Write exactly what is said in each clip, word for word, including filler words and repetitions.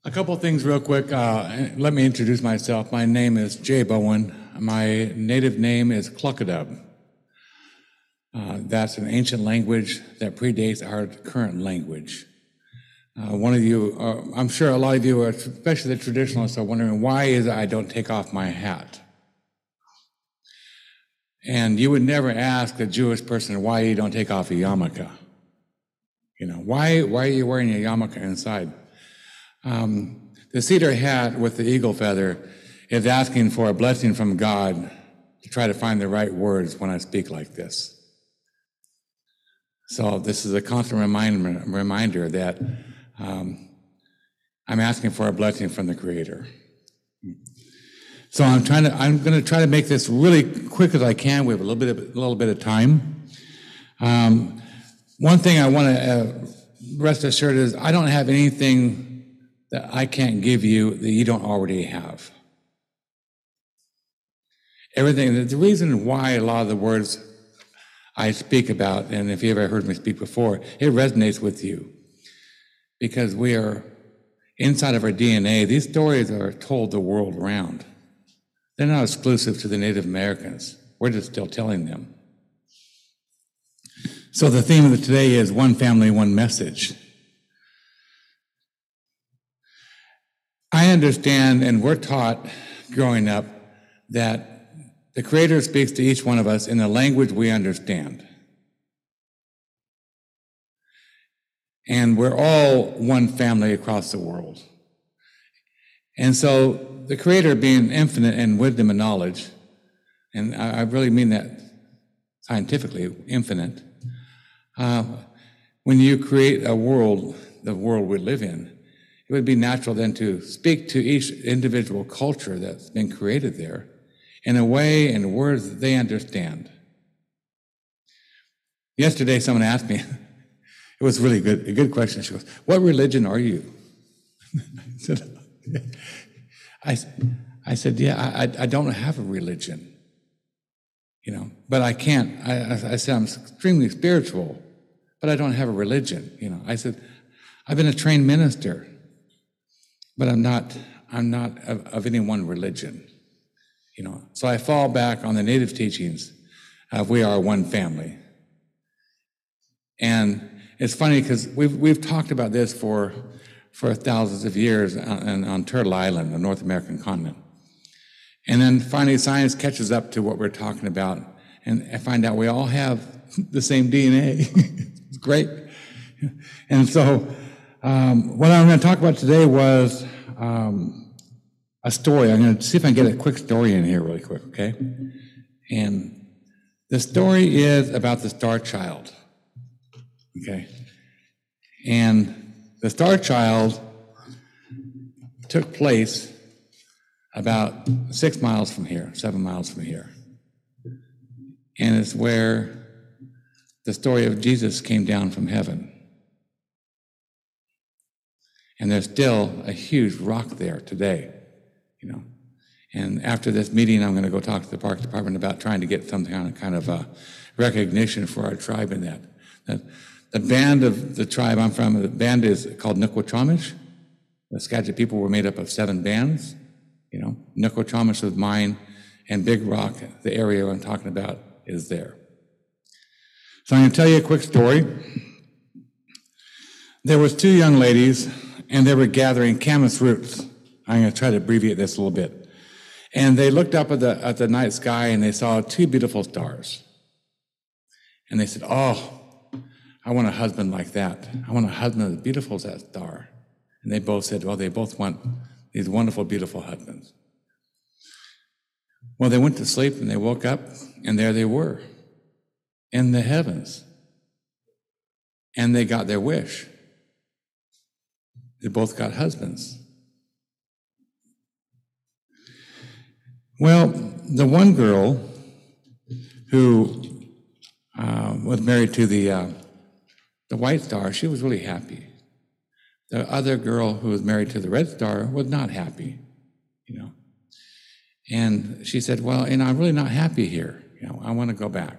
A couple things real quick. Uh, let me introduce myself. My name is Jay Bowen. My native name is Cluckadub. Uh, that's an ancient language that predates our current language. Uh, one of you, uh, I'm sure a lot of you, are, especially the traditionalists, are wondering why is it I don't take off my hat? And you would never ask a Jewish person why you don't take off a yarmulke. You know, why, why are you wearing a yarmulke inside? Um, the cedar hat with the eagle feather is asking for a blessing from God to try to find the right words when I speak like this. So this is a constant reminder, reminder that um, I'm asking for a blessing from the Creator. So I'm trying to. I'm going to try to make this really quick as I can. We have a little bit of a little bit of time. Um, one thing I want to uh, rest assured is I don't have anything that I can't give you that you don't already have. Everything. The reason why a lot of the words I speak about, and if you ever heard me speak before, it resonates with you because we are inside of our D N A. These stories are told the world around. They're not exclusive to the Native Americans. We're just still telling them. So the theme of today is one family, one message. I understand, and we're taught growing up, that the Creator speaks to each one of us in the language we understand. And we're all one family across the world. And so the Creator, being infinite in wisdom and knowledge, and I really mean that scientifically, infinite, uh, when you create a world, the world we live in, it would be natural then to speak to each individual culture that's been created there in a way and words that they understand. Yesterday, someone asked me, it was really good, a good question. She goes, "What religion are you?" I said, I, I said, yeah, I, I don't have a religion, you know, but I can't, I, I said, I'm extremely spiritual, but I don't have a religion, you know. I said, I've been a trained minister, but I'm not, I'm not of, of any one religion, you know. So I fall back on the Native teachings of we are one family. And it's funny because we've, we've talked about this for for thousands of years on, on Turtle Island, the North American continent. And then finally science catches up to what we're talking about, and I find out we all have the same D N A. It's great. And so um, what I'm going to talk about today was um, a story. I'm going to see if I can get a quick story in here really quick, okay? And the story is about the Star Child, okay? And the Star Child took place about six miles from here, seven miles from here. And it's where the story of Jesus came down from heaven. And there's still a huge rock there today, you know. And after this meeting, I'm going to go talk to the park department about trying to get some kind of, kind of uh, recognition for our tribe in that. that The band of the tribe I'm from, the band is called Nukwachamish. The Skagit people were made up of seven bands. You know, Nukwachamish was mine, and Big Rock, the area I'm talking about, is there. So I'm going to tell you a quick story. There was two young ladies, and they were gathering camas roots. I'm going to try to abbreviate this a little bit. And they looked up at the at the night sky, and they saw two beautiful stars. And they said, "Oh, I want a husband like that. I want a husband as beautiful as that star." And they both said, well, they both want these wonderful, beautiful husbands. Well, they went to sleep and they woke up, and there they were in the heavens. And they got their wish. They both got husbands. Well, the one girl who uh, was married to the uh, The White Star, she was really happy. The other girl who was married to the Red Star was not happy, you know. And she said, well, you know, I'm really not happy here. You know, I want to go back.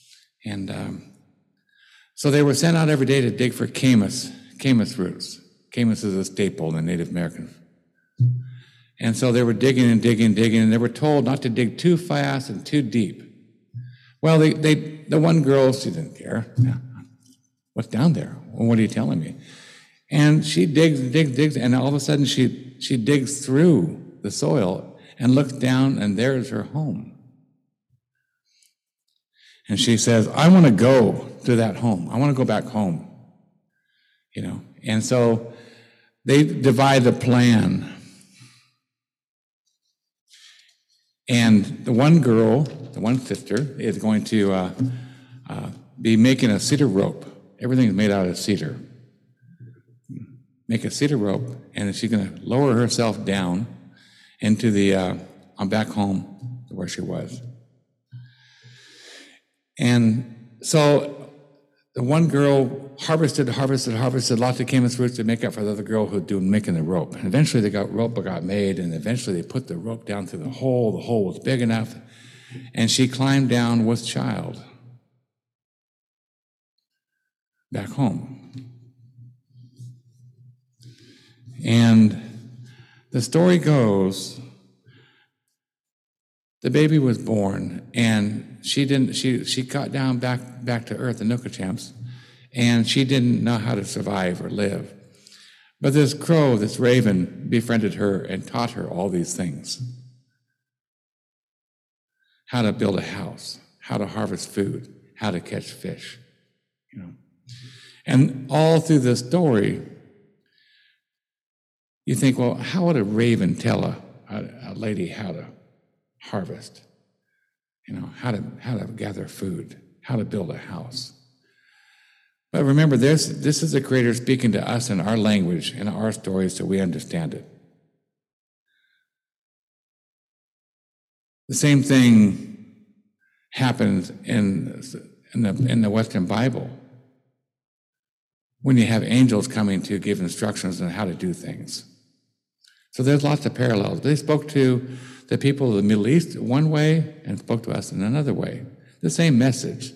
And um, so they were sent out every day to dig for camas, camas roots. Camus is a staple in the Native American. And so they were digging and digging and digging, and they were told not to dig too fast and too deep. Well, they, they the one girl, she didn't care. Yeah. What's down there? Well, what are you telling me? And she digs and digs, digs, and all of a sudden she, she digs through the soil and looks down, and there's her home. And she says, I want to go to that home. I want to go back home. You know, and so they divide the plan. And the one girl, the one sister, is going to uh, uh, be making a cedar rope. Everything's made out of cedar. Make a cedar rope, and she's going to lower herself down into the, uh, on back home to where she was. And so the one girl harvested, harvested, harvested lots of camas roots to make up for the other girl who was doing making the rope. And eventually the got, rope got made, and eventually they put the rope down through the hole. The hole was big enough, and she climbed down with child back home. And the story goes, the baby was born, and she didn't. She she got down back back to earth, the Nookachams, and she didn't know how to survive or live. But this crow, this raven, befriended her and taught her all these things: how to build a house, how to harvest food, how to catch fish. You know, and all through this story, you think, well, how would a raven tell a, a, a lady how to harvest? You know, how to how to gather food, how to build a house. But remember, this this is the Creator speaking to us in our language, in our stories, so we understand it. The same thing happens in in the in the Western Bible when you have angels coming to give instructions on how to do things. So there's lots of parallels. They spoke to the people of the Middle East one way and spoke to us in another way. The same message.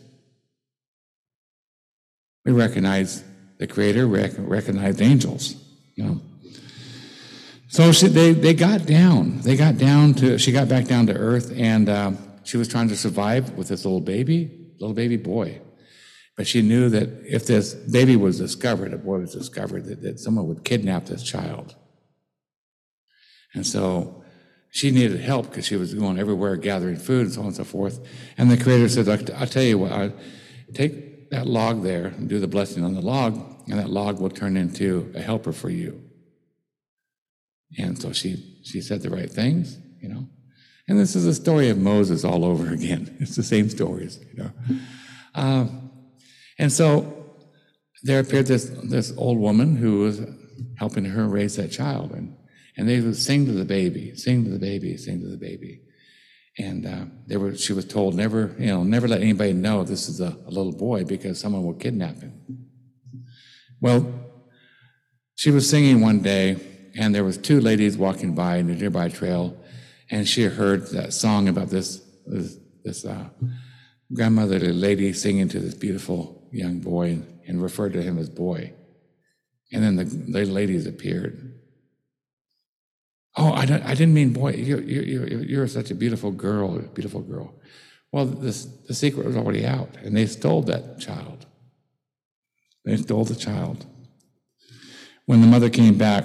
We recognize the Creator, rec- recognize angels, you know. So she, they they got down. They got down to. She got back down to earth, and uh, she was trying to survive with this little baby, little baby boy. But she knew that if this baby was discovered, a boy was discovered, that, that someone would kidnap this child. And so she needed help because she was going everywhere gathering food and so on and so forth. And the Creator said, I'll tell you what, I'll take that log there and do the blessing on the log, and that log will turn into a helper for you. And so she she said the right things, you know. And this is the story of Moses all over again. It's the same stories, you know. Uh, and so there appeared this this old woman who was helping her raise that child, and And they would sing to the baby, sing to the baby, sing to the baby. And uh, they were. She was told, never, you know, never let anybody know this is a, a little boy because someone will kidnap him. Well, she was singing one day, and there was two ladies walking by in a nearby trail, and she heard that song about this this, this uh, grandmotherly lady singing to this beautiful young boy, and, and referred to him as boy. And then the, the ladies appeared. Oh, I, don't, I didn't mean boy. You're, you're, you're such a beautiful girl, beautiful girl. Well, this, the secret was already out, and they stole that child. They stole the child. When the mother came back,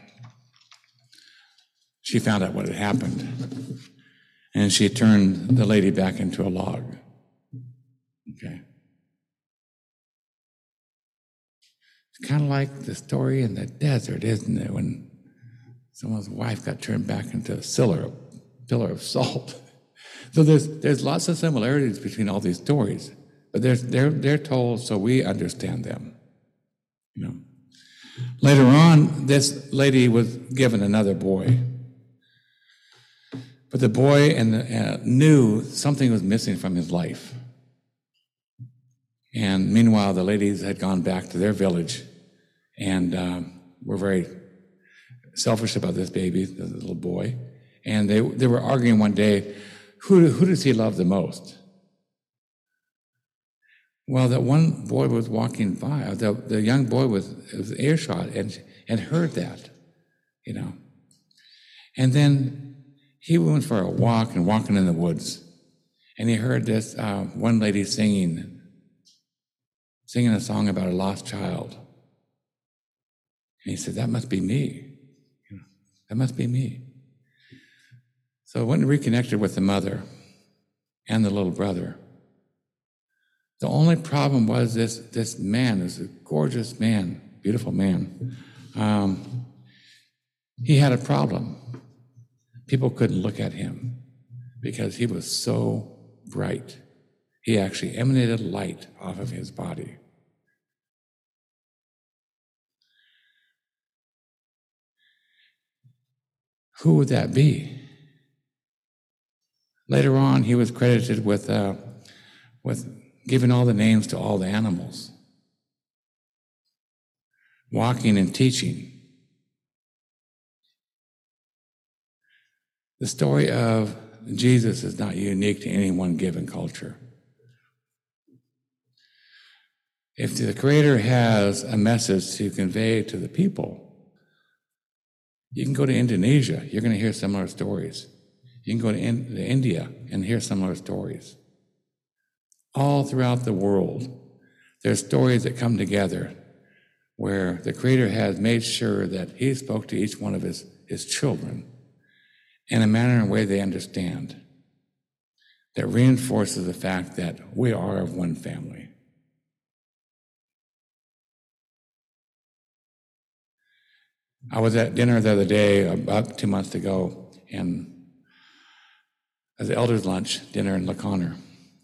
she found out what had happened, and she turned the lady back into a log. Okay. It's kind of like the story in the desert, isn't it? When someone's wife got turned back into a pillar, pillar of salt. So there's there's lots of similarities between all these stories, but they're they're they're told so we understand them. You know. Later on, this lady was given another boy, but the boy and the, uh, knew something was missing from his life. And meanwhile, the ladies had gone back to their village, and uh, were very selfish about this baby, the little boy, and they they were arguing one day, who who does he love the most? Well, that one boy was walking by, the the young boy was, was earshot, and and heard that, you know. And then he went for a walk and walking in the woods, and he heard this uh, one lady singing, singing a song about a lost child. And he said, that must be me. You know, that must be me. So I went and reconnected with the mother and the little brother. The only problem was this, this man, this gorgeous man, beautiful man. Um, he had a problem. People couldn't look at him because he was so bright. He actually emanated light off of his body. Who would that be? Later on, he was credited with, uh, with giving all the names to all the animals, walking and teaching. The story of Jesus is not unique to any one given culture. If the Creator has a message to convey to the people, you can go to Indonesia, you're going to hear similar stories. You can go to, in, to India and hear similar stories. All throughout the world, there's stories that come together where the Creator has made sure that He spoke to each one of His, his children in a manner and way they understand, that reinforces the fact that we are of one family. I was at dinner the other day, about two months ago, and as the elders' lunch dinner in La Conner.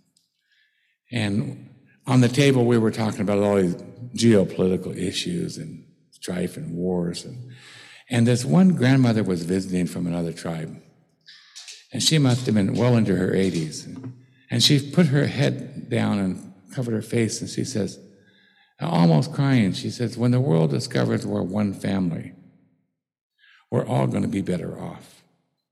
And on the table, we were talking about all these geopolitical issues and strife and wars. And, and this one grandmother was visiting from another tribe. And she must have been well into her eighties. And she put her head down and covered her face, and she says, almost crying, she says, when the world discovers we're one family, we're all going to be better off.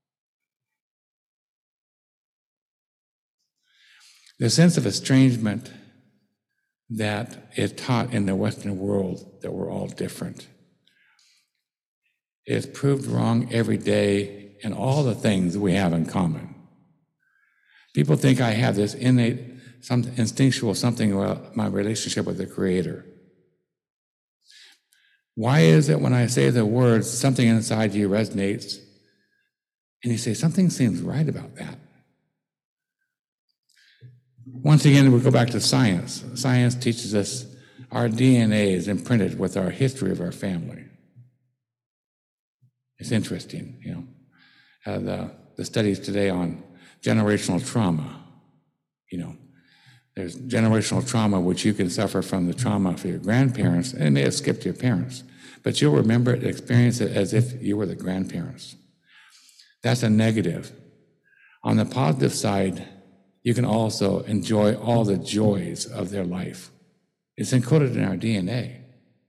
The sense of estrangement that is taught in the Western world, that we're all different, is proved wrong every day in all the things we have in common. People think I have this innate, some instinctual something about my relationship with the Creator. Why is it when I say the words, something inside you resonates, and you say, something seems right about that? Once again, we go back to science. Science teaches us our D N A is imprinted with our history of our family. It's interesting, you know. Uh, the, the studies today on generational trauma, you know. There's generational trauma which you can suffer from the trauma of your grandparents, and it may have skipped your parents, but you'll remember it, experience it as if you were the grandparents. That's a negative. On the positive side, you can also enjoy all the joys of their life. It's encoded in our D N A.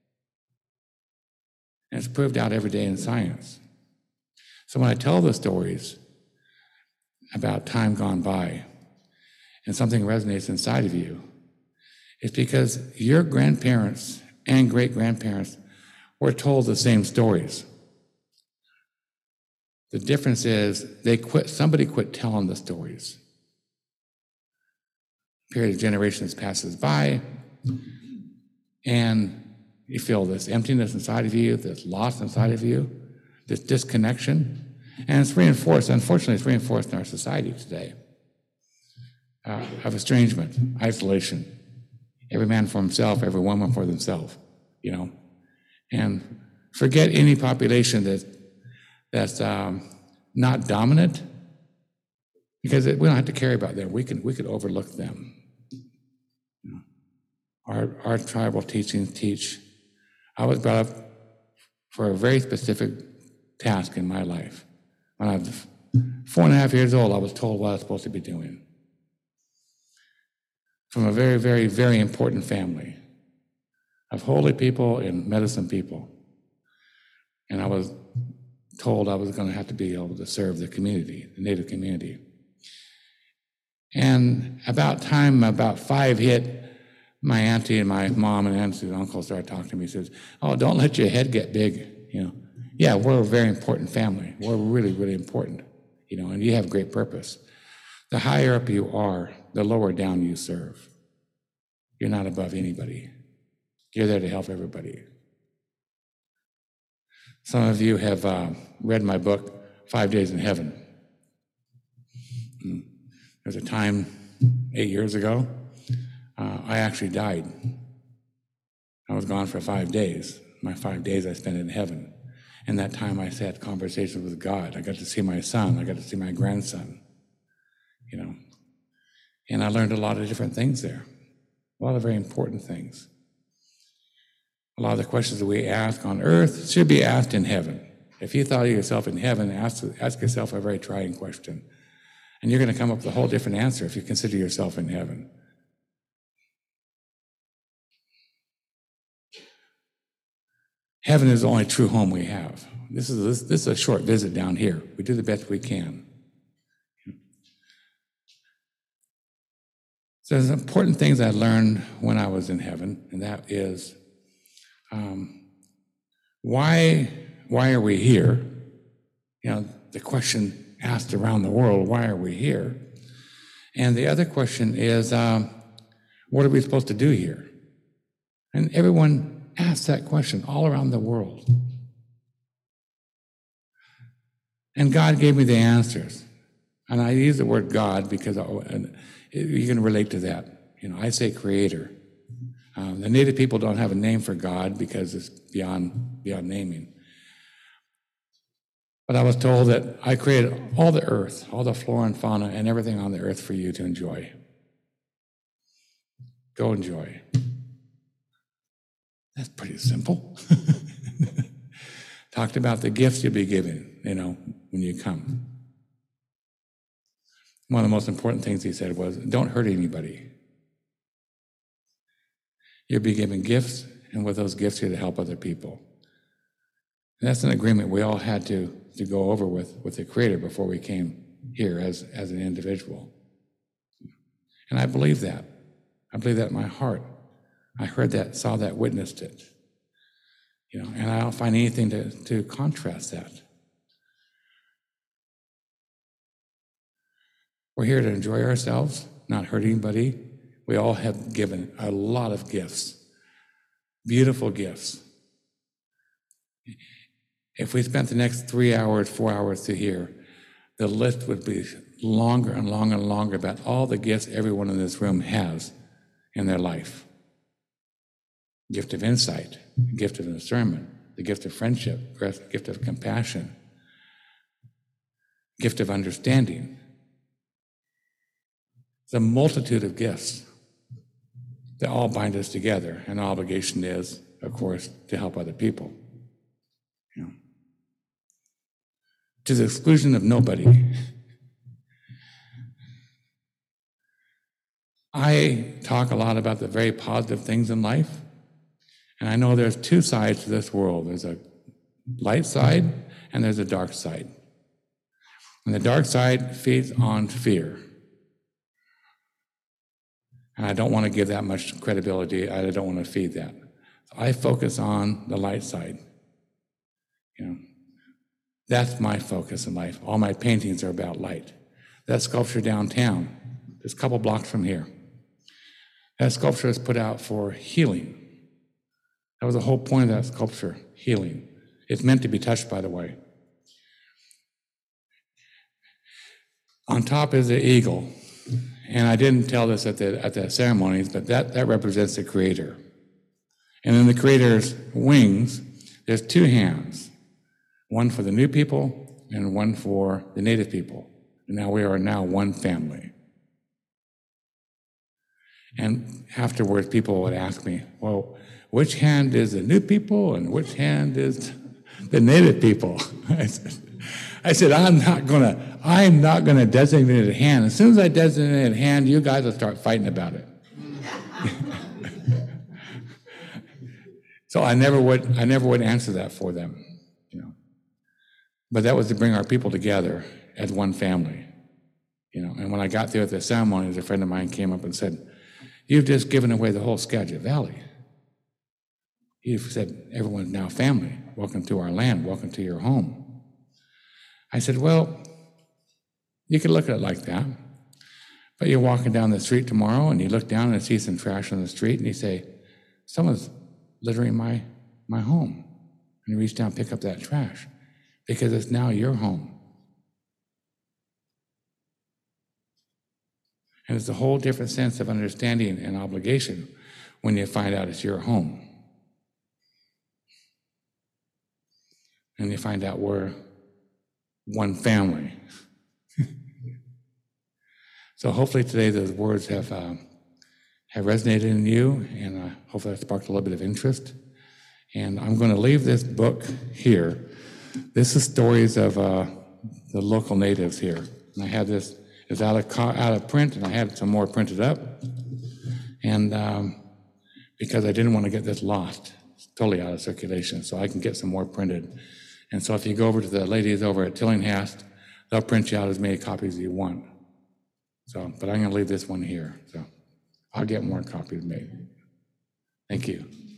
And it's proved out every day in science. So when I tell the stories about time gone by and something resonates inside of you, it's because your grandparents and great-grandparents were told the same stories. The difference is they quit, somebody quit telling the stories. A period of generations passes by, and you feel this emptiness inside of you, this loss inside of you, this disconnection, and it's reinforced, unfortunately, it's reinforced in our society today, uh, of estrangement, isolation, every man for himself, every woman for themselves, you know, and forget any population that, that's um, not dominant, because it, we don't have to care about them. We can, we could overlook them. You know, our, our tribal teachings teach. I was brought up for a very specific task in my life. When I was four and a half years old, I was told what I was supposed to be doing. From a very, very, very important family of holy people and medicine people. And I was told I was going to have to be able to serve the community, the Native community. And about time about five hit, my auntie and my mom and auntie and uncle started talking to me. He says, oh, don't let your head get big. You know, yeah, we're a very important family. We're really, really important, you know, and you have great purpose. The higher up you are, the lower down you serve. You're not above anybody. You're there to help everybody. Some of you have uh, read my book, Five Days in Heaven. There's a time eight years ago, uh, I actually died. I was gone for five days. My five days I spent in heaven. And that time I had conversations with God. I got to see my son. I got to see my grandson, you know. And I learned a lot of different things there, a lot of very important things. A lot of the questions that we ask on earth should be asked in heaven. If you thought of yourself in heaven, ask, ask yourself a very trying question. And you're going to come up with a whole different answer if you consider yourself in heaven. Heaven is the only true home we have. This is, this, this is a short visit down here. We do the best we can. So there's important things I learned when I was in heaven, and that is, um, why, why are we here? You know, the question asked around the world, why are we here? And the other question is, um, what are we supposed to do here? And everyone asks that question all around the world. And God gave me the answers. And I use the word God because I, and you can relate to that. You know, I say creator. Um, the Native people don't have a name for God because it's beyond, beyond naming. But I was told that I created all the earth, all the flora and fauna, and everything on the earth for you to enjoy. Go enjoy. That's pretty simple. Talked about the gifts you'll be given, you know, when you come. One of the most important things he said was, don't hurt anybody. You'll be given gifts, and with those gifts, you're to help other people. And that's an agreement we all had to, to go over with, with the Creator before we came here as, as an individual. And I believe that. I believe that in my heart. I heard that, saw that, witnessed it. You know, and I don't find anything to, to contrast that. We're here to enjoy ourselves, not hurt anybody. We all have given a lot of gifts, beautiful gifts. If we spent the next three hours, four hours to here, the list would be longer and longer and longer about all the gifts everyone in this room has in their life. Gift of insight, gift of discernment, the gift of friendship, gift of compassion, gift of understanding. It's a multitude of gifts that all bind us together, and the obligation is, of course, to help other people. You know, to the exclusion of nobody. I talk a lot about the very positive things in life, and I know there's two sides to this world. There's a light side, and there's a dark side. And the dark side feeds on fear. And I don't want to give that much credibility. I don't want to feed that. So I focus on the light side. You know, that's my focus in life. All my paintings are about light. That sculpture downtown, just a couple blocks from here, that sculpture is put out for healing. That was the whole point of that sculpture, healing. It's meant to be touched, by the way. On top is the eagle. And I didn't tell this at the at the ceremonies, but that, that represents the Creator. And in the Creator's wings, there's two hands, one for the new people and one for the native people. And now we are now one family. And afterwards, people would ask me, well, which hand is the new people and which hand is the native people? I said, I said, I'm not gonna, I'm not gonna designate a hand. As soon as I designate a hand, you guys will start fighting about it. So I never would, I never would answer that for them, you know. But that was to bring our people together as one family, you know. And when I got there at the ceremonies, a friend of mime came up and said, "You've just given away the whole Skagit Valley." He said, everyone's now family. Welcome to our land. Welcome to your home. I said, well, you could look at it like that. But you're walking down the street tomorrow and you look down and see some trash on the street and you say, someone's littering my, my home. And you reach down and pick up that trash because it's now your home. And it's a whole different sense of understanding and obligation when you find out it's your home. And you find out we're one family. So hopefully today those words have uh, have resonated in you, and uh, hopefully that sparked a little bit of interest. And I'm going to leave this book here. This is stories of uh, the local natives here. And I had this, it's out of, co- out of print, and I had some more printed up. And um, because I didn't want to get this lost, it's totally out of circulation, so I can get some more printed. And so if you go over to the ladies over at Tillinghast, they'll print you out as many copies as you want. So, but I'm going to leave this one here. So I'll get more copies made. Thank you.